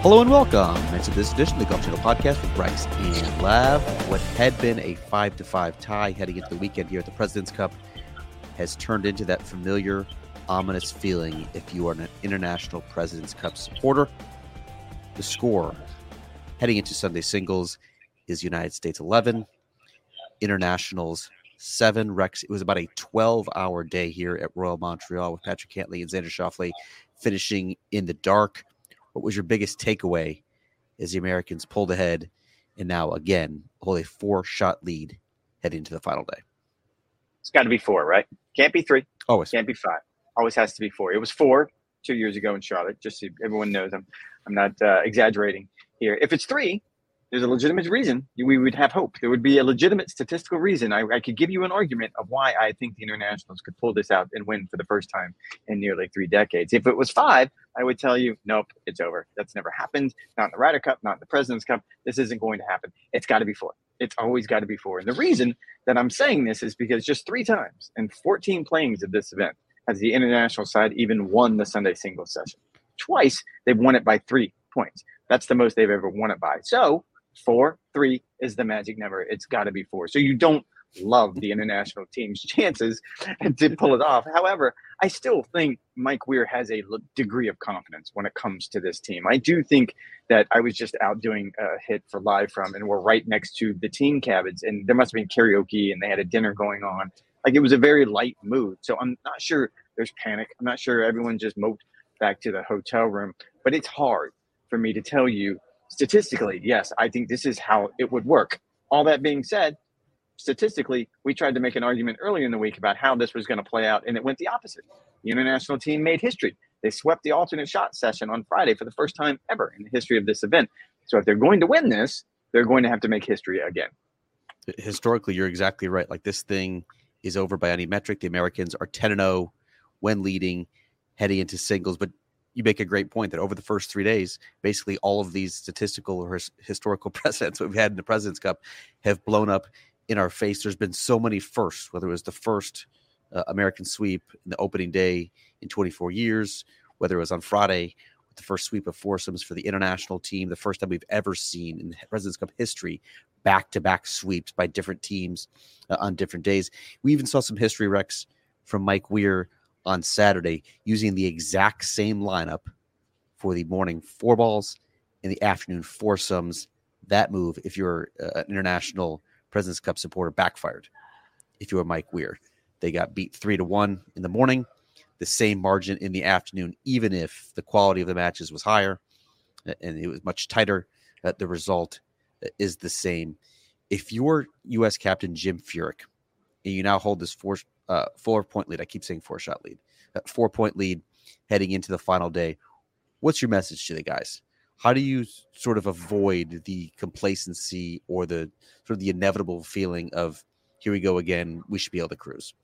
Hello and welcome to this edition of the Golf Channel Podcast with Bryce and Lav. What had been a 5-5 tie heading into the weekend here at the President's Cup has turned into that familiar, ominous feeling if you are an International President's Cup supporter. The score heading into Sunday singles is United States 11, Internationals 7. Rex, it was about a 12-hour day here at Royal Montreal with Patrick Cantlay and Xander Schauffele finishing in the dark. What was your biggest takeaway as the Americans pulled ahead and now, again, hold a 4-shot lead heading into the final day? It's got to be 4, right? Can't be 3. Always. Can't be 5. Always has to be 4. It was 4 2 years ago in Charlotte, just so everyone knows. I'm not exaggerating here. If it's 3, there's a legitimate reason we would have hope. There would be a legitimate statistical reason. I could give you an argument of why I think the Internationals could pull this out and win for the first time in nearly 3 decades. If it was 5, I would tell you, nope, it's over. That's never happened. Not in the Ryder Cup, not in the President's Cup. This isn't going to happen. It's got to be 4. It's always got to be 4. And the reason that I'm saying this is because just 3 times in 14 playings of this event has the international side even won the Sunday singles session. Twice, they've won it by 3 points. That's the most they've ever won it by. So 4-3 is the magic number. It's got to be 4. So you don't love the international team's chances to pull it off. However, I still think Mike Weir has a degree of confidence when it comes to this team. I do think that I was just out doing a hit for Live From, and we're right next to the team cabins, and there must have been karaoke, and they had a dinner going on. Like, it was a very light mood. So I'm not sure there's panic. I'm not sure everyone just moped back to the hotel room. But it's hard for me to tell you statistically, yes, I think this is how it would work. All that being said, statistically, we tried to make an argument earlier in the week about how this was going to play out, and it went the opposite. The international team made history. They swept the alternate shot session on Friday for the first time ever in the history of this event. So if they're going to win this, they're going to have to make history again. Historically, you're exactly right. Like, this thing is over by any metric. The Americans are 10-0 when leading, heading into singles, but you make a great point that over the first 3 days, basically all of these statistical or historical precedents we've had in the President's Cup have blown up in our face. There's been so many firsts, whether it was the first American sweep in the opening day in 24 years, whether it was on Friday with the first sweep of foursomes for the international team, the first time we've ever seen in the President's Cup history, back-to-back sweeps by different teams on different days. We even saw some history, Rex, from Mike Weir on Saturday, using the exact same lineup for the morning 4 balls and the afternoon foursomes. That move, if you're an international President's Cup supporter, backfired. If you were Mike Weir, they got beat 3-1 in the morning, the same margin in the afternoon, even if the quality of the matches was higher and it was much tighter, the result is the same. If you're U.S. captain Jim Furyk and you now hold this 4-point lead, I keep saying 4-shot lead, 4-point lead heading into the final day, what's your message to the guys? How do you sort of avoid the complacency or the sort of the inevitable feeling of, here we go again, we should be able to cruise?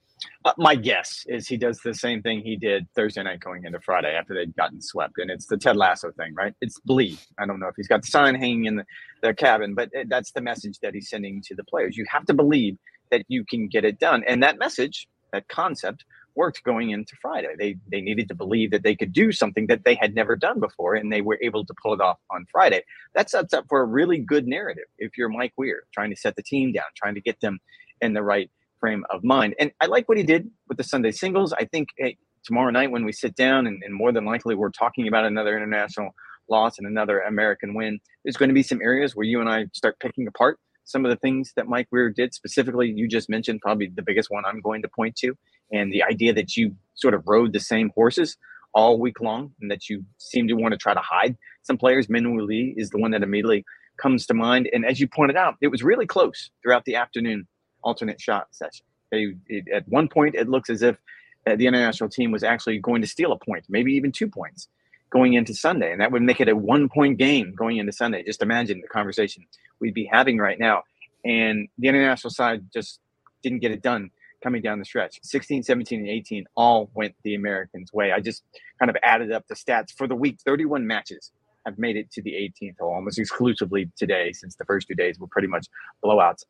My guess is he does the same thing he did Thursday night going into Friday after they'd gotten swept. And it's the Ted Lasso thing, right? It's bleed. I don't know if he's got the sign hanging in the cabin, but that's the message that he's sending to the players. You have to believe that you can get it done. And that message, that concept, worked going into Friday. They needed to believe that they could do something that they had never done before, and they were able to pull it off on Friday. That sets up for a really good narrative if you're Mike Weir, trying to set the team down, trying to get them in the right frame of mind. And I like what he did with the Sunday singles. I think tomorrow night when we sit down, and more than likely we're talking about another international loss and another American win, there's going to be some areas where you and I start picking apart some of the things that Mike Weir did. Specifically, you just mentioned probably the biggest one I'm going to point to, and the idea that you sort of rode the same horses all week long and that you seem to want to try to hide some players. Minwoo Lee is the one that immediately comes to mind. And as you pointed out, it was really close throughout the afternoon alternate shot session. At one point, it looks as if the international team was actually going to steal a point, maybe even 2 points going into Sunday. And that would make it a 1-point game going into Sunday. Just imagine the conversation we'd be having right now. And the international side just didn't get it done coming down the stretch. 16, 17, and 18 all went the Americans' way. I just kind of added up the stats for the week. 31 matches have made it to the 18th hole, almost exclusively today, since the first 2 days were pretty much blowouts.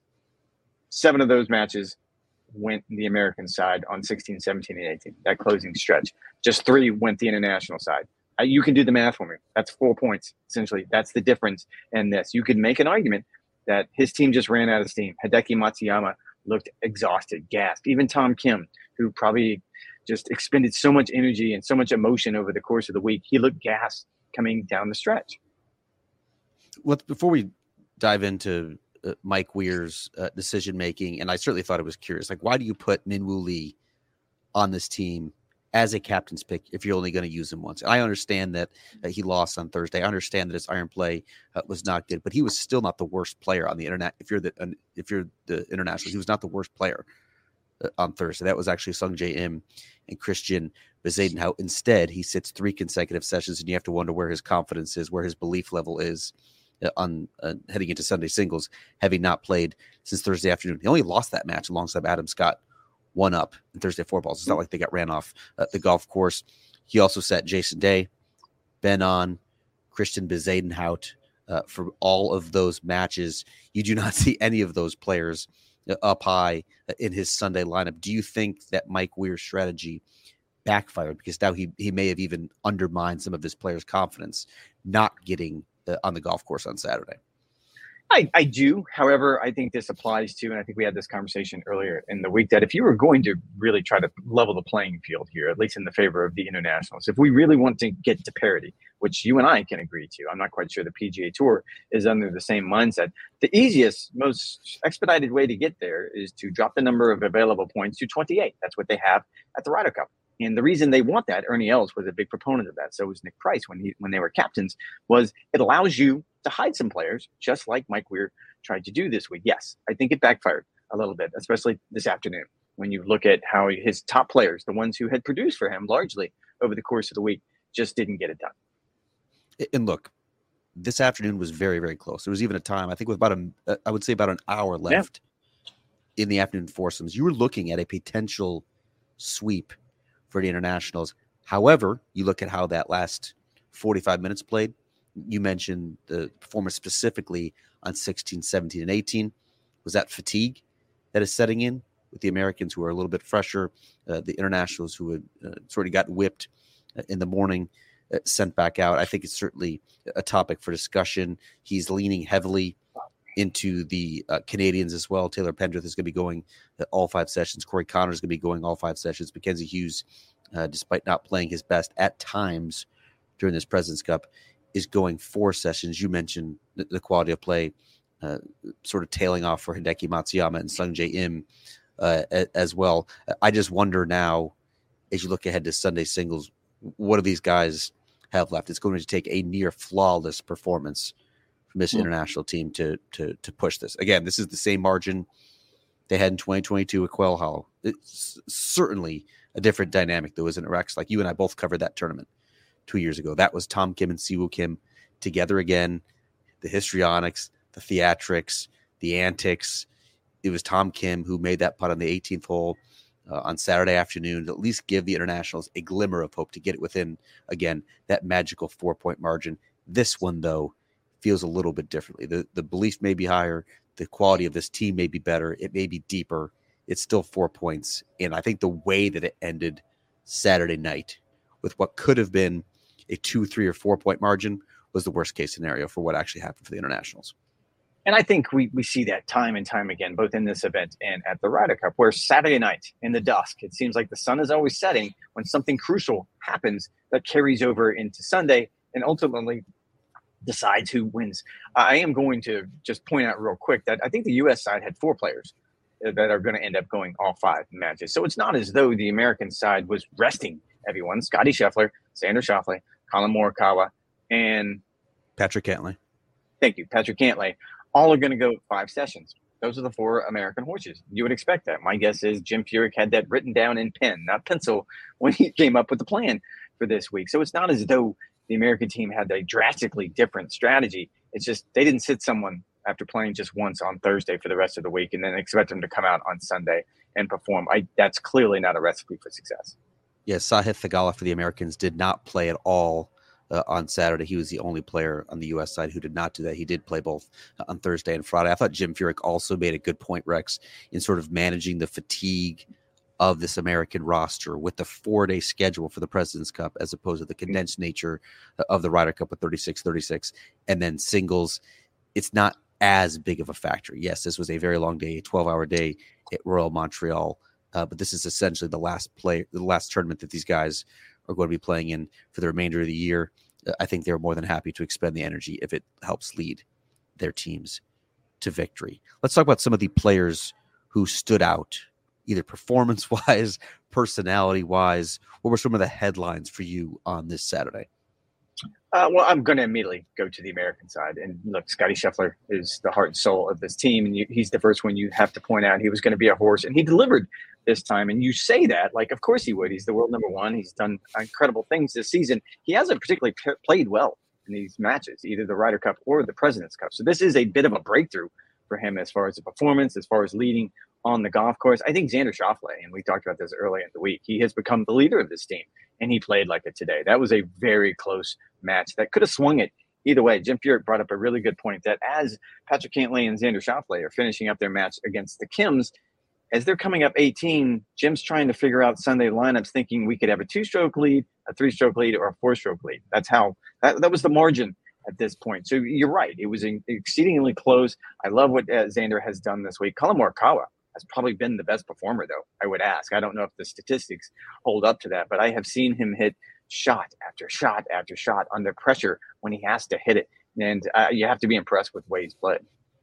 7 of those matches went the American side on 16, 17, and 18, that closing stretch. Just 3 went the international side You can do the math for me. That's 4 points, essentially. That's the difference in this. You could make an argument that his team just ran out of steam. Hideki Matsuyama looked exhausted, gassed. Even Tom Kim, who probably just expended so much energy and so much emotion over the course of the week, he looked gassed coming down the stretch. Well, before we dive into Mike Weir's decision-making, and I certainly thought it was curious, like, why do you put Minwoo Lee on this team as a captain's pick if you're only going to use him once? I understand that he lost on Thursday. I understand that his iron play was not good, but he was still not the worst player on the internet. If you're the international, he was not the worst player on Thursday. That was actually Sung Jae Im and Christian Bezuidenhout. Instead, he sits 3 consecutive sessions, and you have to wonder where his confidence is, where his belief level is on heading into Sunday singles, having not played since Thursday afternoon. He only lost that match alongside Adam Scott, 1-up in Thursday 4 balls. It's not like they got ran off the golf course. He also set Jason Day, Ben On, Christian Bezuidenhout for all of those matches. You do not see any of those players up high in his Sunday lineup. Do you think that Mike Weir's strategy backfired because now he may have even undermined some of his players' confidence not getting on the golf course on Saturday? I do. However, I think this applies to, and I think we had this conversation earlier in the week, that if you were going to really try to level the playing field here, at least in the favor of the internationals, if we really want to get to parity, which you and I can agree to, I'm not quite sure the PGA Tour is under the same mindset. The easiest, most expedited way to get there is to drop the number of available points to 28. That's what they have at the Ryder Cup. And the reason they want that, Ernie Els was a big proponent of that. So was Nick Price when they were captains, was it allows you to hide some players, just like Mike Weir tried to do this week. Yes, I think it backfired a little bit, especially this afternoon, when you look at how his top players, the ones who had produced for him largely over the course of the week, just didn't get it done. And look, this afternoon was very, very close. There was even a time, I think, with about an hour left in the afternoon foursomes. You were looking at a potential sweep for the internationals. However, you look at how that last 45 minutes played. You mentioned the performance specifically on 16, 17, and 18. Was that fatigue that is setting in with the Americans, who are a little bit fresher, the internationals who had sort of got whipped in the morning, sent back out? I think it's certainly a topic for discussion. He's leaning heavily into the Canadians as well. Taylor Pendrith is going to be going all 5 sessions. Corey Connor is going to be going all 5 sessions. Mackenzie Hughes, despite not playing his best at times during this President's Cup, is going 4 sessions. You mentioned the quality of play sort of tailing off for Hideki Matsuyama and Sung Jae Im as well. I just wonder now, as you look ahead to Sunday singles, what do these guys have left? It's going to take a near flawless performance from this international team to push this. Again, this is the same margin they had in 2022 at Quail Hollow. It's certainly a different dynamic, though, isn't it, Rex? Like, you and I both covered that tournament 2 years ago. That was Tom Kim and Siwoo Kim together again. The histrionics, the theatrics, the antics. It was Tom Kim who made that putt on the 18th hole on Saturday afternoon to at least give the internationals a glimmer of hope to get it within, again, that magical 4-point margin. This one, though, feels a little bit differently. The belief may be higher. The quality of this team may be better. It may be deeper. It's still 4 points. And I think the way that it ended Saturday night with what could have been a 2, 3, or 4 point margin was the worst case scenario for what actually happened for the internationals. And I think we see that time and time again, both in this event and at the Ryder Cup, where Saturday night in the dusk, it seems like the sun is always setting when something crucial happens that carries over into Sunday and ultimately decides who wins. I am going to just point out real quick that I think the U.S. side had 4 players that are going to end up going all 5 matches. So it's not as though the American side was resting everyone. Scotty Scheffler, Xander Schauffele, Colin Morikawa, and Patrick Cantlay. Thank you, Patrick Cantlay. All are going to go 5 sessions. Those are the 4 American horses. You would expect that. My guess is Jim Furyk had that written down in pen, not pencil, when he came up with the plan for this week. So it's not as though the American team had a drastically different strategy. It's just they didn't sit someone after playing just once on Thursday for the rest of the week and then expect them to come out on Sunday and perform. That's clearly not a recipe for success. Yes, Sahith Theegala for the Americans did not play at all on Saturday. He was the only player on the U.S. side who did not do that. He did play both on Thursday and Friday. I thought Jim Furyk also made a good point, Rex, in sort of managing the fatigue of this American roster with the 4-day schedule for the President's Cup as opposed to the condensed nature of the Ryder Cup with 36, and then singles, it's not as big of a factor. Yes, this was a very long day, a 12-hour day at Royal Montreal, but this is essentially the last tournament that these guys are going to be playing in for the remainder of the year. I think they're more than happy to expend the energy if it helps lead their teams to victory. Let's talk about some of the players who stood out, either performance-wise, personality-wise. What were some of the headlines for you on this Saturday? Well, I'm going to immediately go to the American side. And look, Scotty Scheffler is the heart and soul of this team. And he's the first one you have to point out. He was going to be a horse, and he delivered this time. And you say that, like, of course he would. He's the world number one. He's done incredible things this season. He hasn't particularly played well in these matches, either the Ryder Cup or the President's Cup. So this is a bit of a breakthrough for him as far as the performance, as far as leading on the golf course. I think Xander Schauffele, and we talked about this earlier in the week, he has become the leader of this team, and he played like it today. That was a very close match that could have swung it either way. Jim Furyk brought up a really good point that as Patrick Cantlay and Xander Schauffele are finishing up their match against the Kims, as they're coming up 18, Jim's trying to figure out Sunday lineups, thinking we could have a 2-stroke lead, a 3-stroke lead, or a 4-stroke lead. That's how that was the margin at this point. So you're right. It was exceedingly close. I love what Xander has done this week. Collin Morikawa has probably been the best performer, though, I would ask. I don't know if the statistics hold up to that, but I have seen him hit shot after shot after shot under pressure when he has to hit it. And you have to be impressed with the way he's played.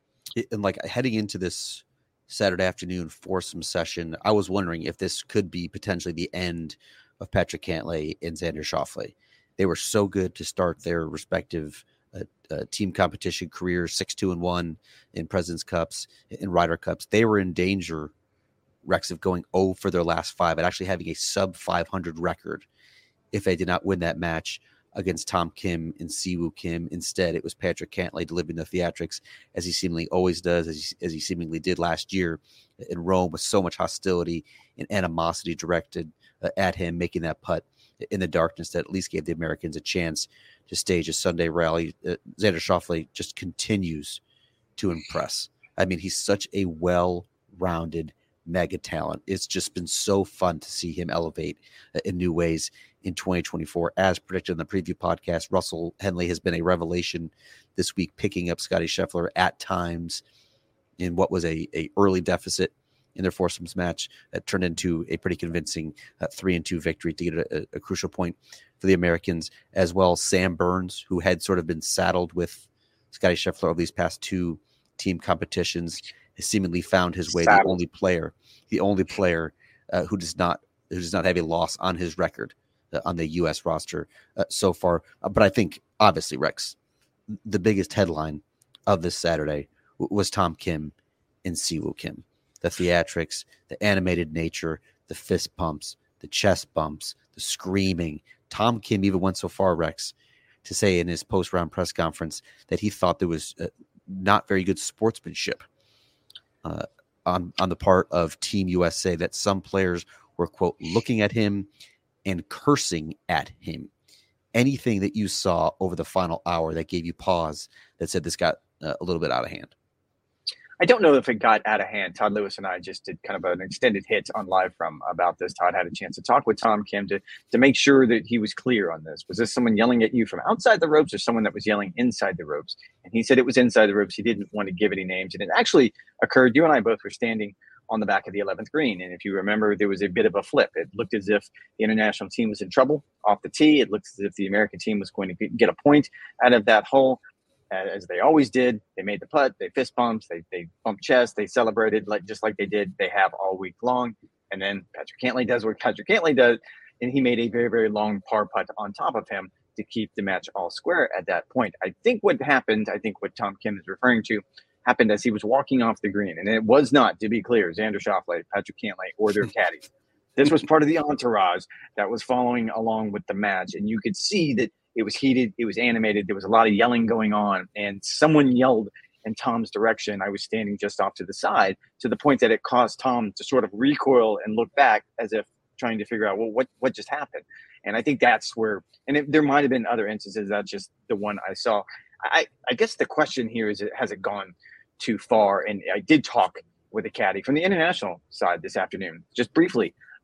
And like heading into this Saturday afternoon foursome session, I was wondering if this could be potentially the end of Patrick Cantlay and Xander Schauffele. They were so good to start their respective team competition careers, 6-2-1 in President's Cups, in Ryder Cups. They were in danger, Rex, of going 0 for their last 5 and actually having a sub 500 record if they did not win that match against Tom Kim and Siwoo Kim. Instead, it was Patrick Cantlay delivering the theatrics, as he seemingly always does, as he seemingly did last year in Rome, with so much hostility and animosity directed at him, making that putt in the darkness that at least gave the Americans a chance to stage a Sunday rally. Xander Schauffele just continues to impress. I mean, he's such a well-rounded mega talent. It's just been so fun to see him elevate in new ways in 2024. As predicted in the preview podcast, Russell Henley has been a revelation this week, picking up Scotty Scheffler at times in what was a early deficit in their foursomes match that turned into a pretty convincing 3-2 victory to get a crucial point for the Americans, as well as Sam Burns, who had sort of been saddled with Scotty Scheffler over these past 2 team competitions, has seemingly found his way. The only player who does not have a loss on his record on the U.S. roster so far. But I think, obviously, Rex, the biggest headline of this Saturday was Tom Kim and Siwoo Kim. The theatrics, the animated nature, the fist pumps, the chest bumps, the screaming. Tom Kim even went so far, Rex, to say in his post-round press conference that he thought there was not very good sportsmanship on the part of Team USA, that some players were, quote, looking at him and cursing at him. Anything that you saw over the final hour that gave you pause, that said this got a little bit out of hand? I don't know if it got out of hand. Todd Lewis and I just did kind of an extended hit on Live From about this. Todd had a chance to talk with Tom Kim to make sure that he was clear on this. Was this someone yelling at you from outside the ropes or someone that was yelling inside the ropes? And he said it was inside the ropes. He didn't want to give any names. And it actually occurred. You and I both were standing on the back of the 11th green. And if you remember, there was a bit of a flip. It looked as if the international team was in trouble off the tee. It looked as if the American team was going to get a point out of that hole. As they always did, they made the putt, they fist bumped, they bumped chest, they celebrated just like they have all week long. And then Patrick Cantlay does what Patrick Cantlay does, and he made a very, very long par putt on top of him to keep the match all square at that point. I think what Tom Kim is referring to happened as he was walking off the green. And it was not, to be clear, Xander Schauffele, Patrick Cantlay, or their caddies. This was part of the entourage that was following along with the match. And you could see that it was heated. It was animated. There was a lot of yelling going on. And someone yelled in Tom's direction. I was standing just off to the side, to the point that it caused Tom to sort of recoil and look back as if trying to figure out, well, what just happened? And I think that's where – and there might have been other instances. That's just the one I saw. I guess the question here is, has it gone too far? And I did talk with a caddy from the international side this afternoon, just briefly,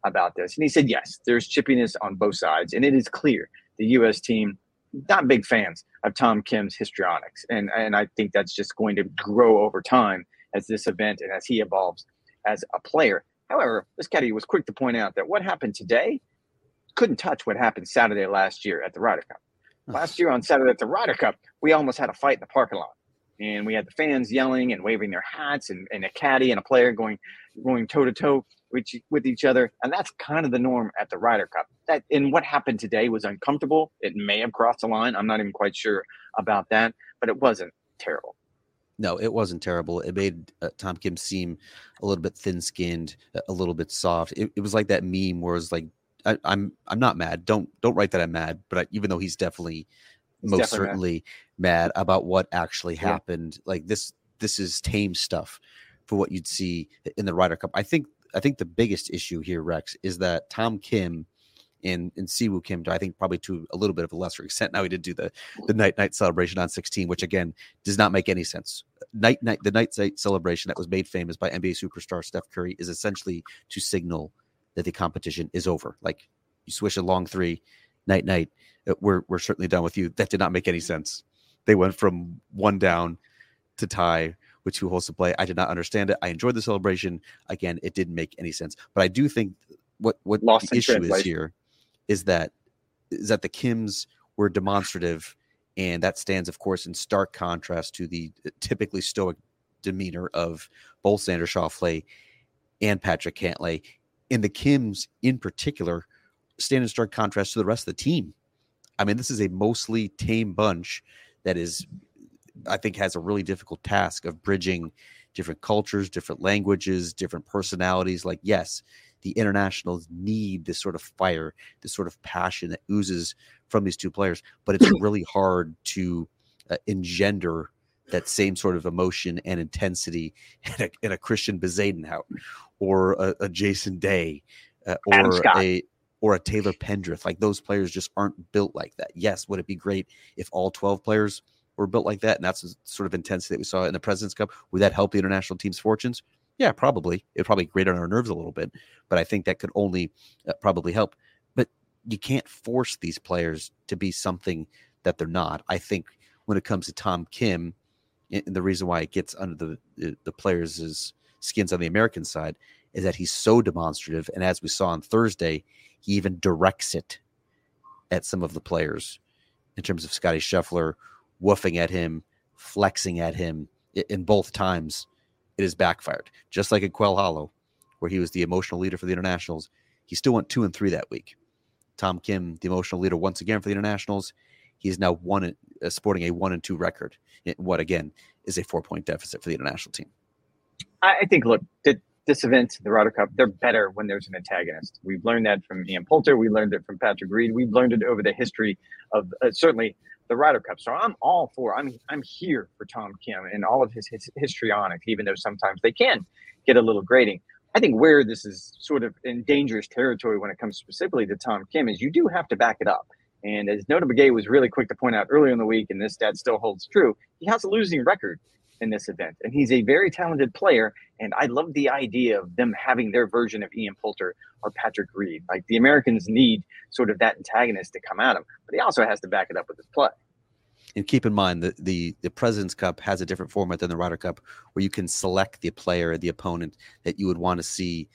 about this. And he said, yes, there's chippiness on both sides. And it is clear the U.S. team, not big fans of Tom Kim's histrionics. And I think that's just going to grow over time as this event and as he evolves as a player. However, Biscotti was quick to point out that what happened today couldn't touch what happened Saturday last year at the Ryder Cup. Last year on Saturday at the Ryder Cup, we almost had a fight in the parking lot. And we had the fans yelling and waving their hats and a caddy and a player going toe-to-toe with each other. And that's kind of the norm at the Ryder Cup. And what happened today was uncomfortable. It may have crossed the line. I'm not even quite sure about that, but it wasn't terrible. No, it wasn't terrible. It made Tom Kim seem a little bit thin-skinned, a little bit soft. It was like that meme where it's like, I'm not mad. Don't write that I'm mad. But even though he's definitely certainly mad about what actually happened, like this is tame stuff for what you'd see in the Ryder Cup. I think the biggest issue here, Rex, is that Tom Kim and Siwoo Kim, I think probably to a little bit of a lesser extent. Now he did do the night celebration on 16, which again does not make any sense. The night celebration that was made famous by NBA superstar Steph Curry is essentially to signal that the competition is over. Like you swish a long three, night. We're certainly done with you. That did not make any sense. They went from one down to tie with 2 holes to play. I did not understand it. I enjoyed the celebration. Again, it didn't make any sense. But I do think what the issue is here is that the Kims were demonstrative, and that stands, of course, in stark contrast to the typically stoic demeanor of both Xander Schauffele and Patrick Cantlay. And the Kims, in particular, stand in stark contrast to the rest of the team. I mean, this is a mostly tame bunch that is, I think, has a really difficult task of bridging different cultures, different languages, different personalities. Like, yes, the internationals need this sort of fire, this sort of passion that oozes from these 2 players, but it's really hard to engender that same sort of emotion and intensity in a Christian Bezuidenhout or a Jason Day or a Taylor Pendrith. Like those players just aren't built like that. Yes, would it be great if all 12 players were built like that? And that's the sort of intensity that we saw in the President's Cup. Would that help the international team's fortunes? Yeah, probably. It'd probably grate on our nerves a little bit, but I think that could only probably help. But you can't force these players to be something that they're not. I think when it comes to Tom Kim, and the reason why it gets under the players' skins on the American side is that he's so demonstrative. And as we saw on Thursday, he even directs it at some of the players in terms of Scottie Scheffler woofing at him, flexing at him. In both times, it has backfired. Just like at Quail Hollow, where he was the emotional leader for the internationals, he still went 2 and 3 that week. Tom Kim, the emotional leader once again for the internationals, he is now sporting a 1-2 record. What again is a 4-point deficit for the international team. I think, look, this event, the Ryder Cup, they're better when there's an antagonist. We've learned that from Ian Poulter. We learned it from Patrick Reed. We've learned it over the history of certainly the Ryder Cup. So I'm all for. I'm here for Tom Kim and all of his histrionics, even though sometimes they can get a little grating. I think where this is sort of in dangerous territory when it comes specifically to Tom Kim is you do have to back it up. And as Nota Begay was really quick to point out earlier in the week, and this stat still holds true, he has a losing record in this event. And he's a very talented player. And I love the idea of them having their version of Ian Poulter or Patrick Reed. Like the Americans need sort of that antagonist to come at him, but he also has to back it up with his play. And keep in mind that the President's Cup has a different format than the Ryder Cup, where you can select the player, the opponent that you would want to see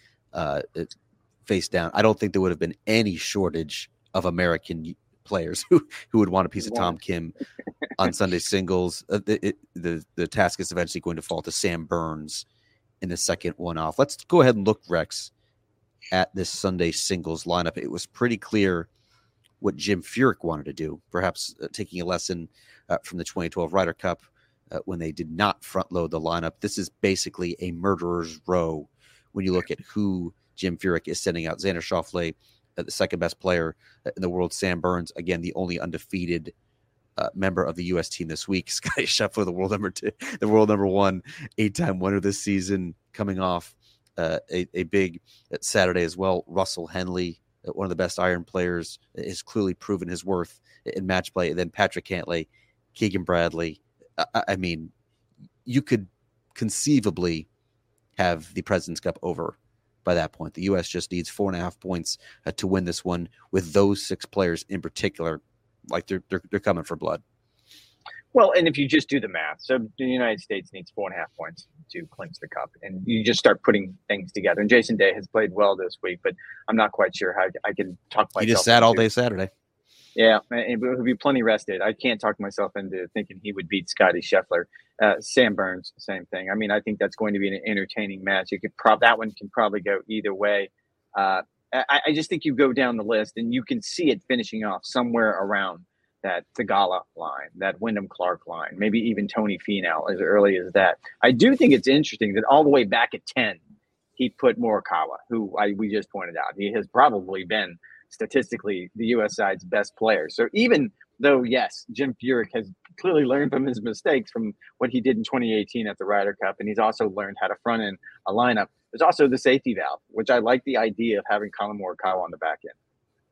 face down. I don't think there would have been any shortage of American players who would want a piece of Tom Kim on Sunday singles. The task is eventually going to fall to Sam Burns in the second one off. Let's go ahead and look, Rex, at this Sunday singles lineup. It was pretty clear what Jim Furyk wanted to do, perhaps taking a lesson from the 2012 Ryder Cup when they did not front load the lineup. This is basically a murderer's row when you look at who Jim Furyk is sending out. Xander Schauffele, the second best player in the world. Sam Burns, again, the only undefeated member of the U.S. team this week. Scottie Scheffler, the world number 1, 8-time winner this season, coming off a big Saturday as well. Russell Henley, one of the best iron players, has clearly proven his worth in match play. And then Patrick Cantlay, Keegan Bradley. I mean, you could conceivably have the President's Cup over by that point. The U.S. just needs 4.5 points to win this one with those 6 players in particular. Like they're coming for blood. Well, and if you just do the math, so the United States needs 4.5 points to clinch the cup, and you just start putting things together. And Jason Day has played well this week, but I'm not quite sure how I can talk myself. He just sat all day Saturday. Yeah, and he'll be plenty rested. I can't talk myself into thinking he would beat Scotty Scheffler. Sam Burns, same thing. I mean, I think that's going to be an entertaining match. That one can probably go either way. I just think you go down the list and you can see it finishing off somewhere around that Theegala line, that Wyndham Clark line, maybe even Tony Finau as early as that. I do think it's interesting that all the way back at 10, he put Morikawa, who we just pointed out. He has probably been statistically the U.S. side's best player. So even though, yes, Jim Furyk has clearly learned from his mistakes from what he did in 2018 at the Ryder Cup, and he's also learned how to front end a lineup, there's also the safety valve, which I like the idea of having Collin Morikawa on the back end.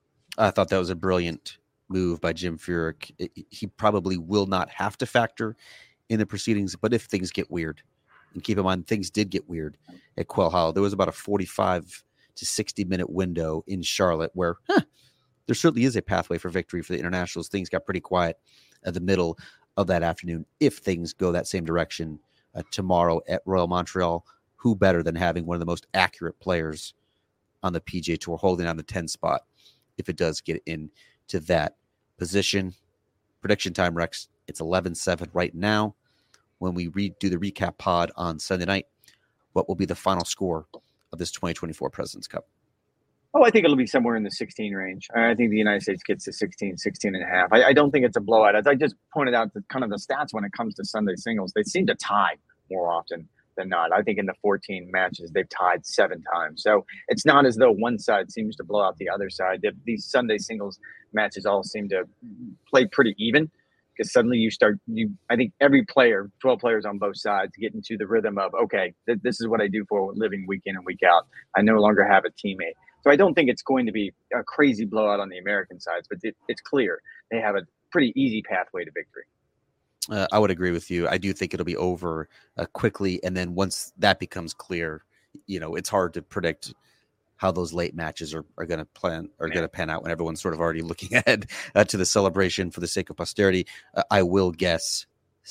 I thought that was a brilliant move by Jim Furyk. He probably will not have to factor in the proceedings, but if things get weird, and keep in mind things did get weird at Quail Hollow, there was about a 45 to 60-minute window in Charlotte where there certainly is a pathway for victory for the internationals. Things got pretty quiet at the middle of that afternoon. If things go that same direction tomorrow at Royal Montreal, who better than having one of the most accurate players on the PGA Tour holding on the 10 spot if it does get into that position. Prediction time, Rex. It's 11-7 right now. When we do the recap pod on Sunday night, what will be the final score of this 2024 President's Cup? Oh, I think it'll be somewhere in the 16 range. I think the United States gets to 16 and a half. I don't think it's a blowout. As I just pointed out, kind of the stats when it comes to Sunday singles, they seem to tie more often than not. I think in the 14 matches, they've tied 7 times. So it's not as though one side seems to blow out the other side. These Sunday singles matches all seem to play pretty even, because suddenly I think every player, 12 players on both sides, get into the rhythm of, okay, this is what I do for a living week in and week out. I no longer have a teammate. So I don't think it's going to be a crazy blowout on the American sides, but it's clear they have a pretty easy pathway to victory. I would agree with you. I do think it'll be over quickly. And then once that becomes clear, it's hard to predict how those late matches are going to pan out when everyone's sort of already looking ahead to the celebration for the sake of posterity. I will guess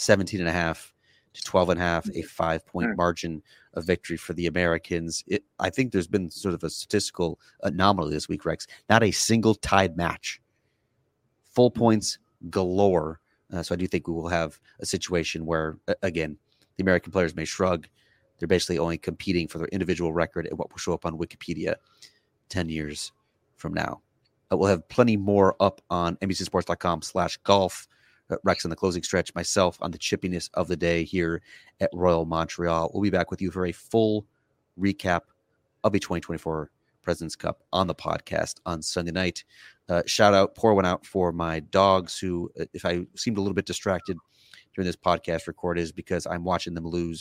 17.5 to 12.5, a 5-point margin of victory for the Americans. I think there's been sort of a statistical anomaly this week, Rex. Not a single tied match. Full points galore. So I do think we will have a situation where, again, the American players may shrug. They're basically only competing for their individual record and what will show up on Wikipedia 10 years from now. We'll have plenty more up on NBCSports.com/golf. Rex on the closing stretch, myself on the chippiness of the day here at Royal Montreal. We'll be back with you for a full recap of the 2024 President's Cup on the podcast on Sunday night. Pour one out for my dogs who, if I seemed a little bit distracted during this podcast record, is because I'm watching them lose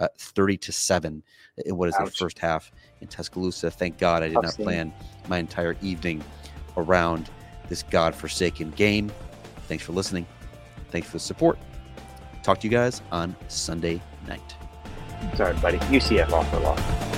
30-7 in what is their first half in Tuscaloosa. Thank God I did not plan my entire evening around this godforsaken game. Thanks for listening. Thanks for the support. Talk to you guys on Sunday night. Sorry, buddy. UCF off the law.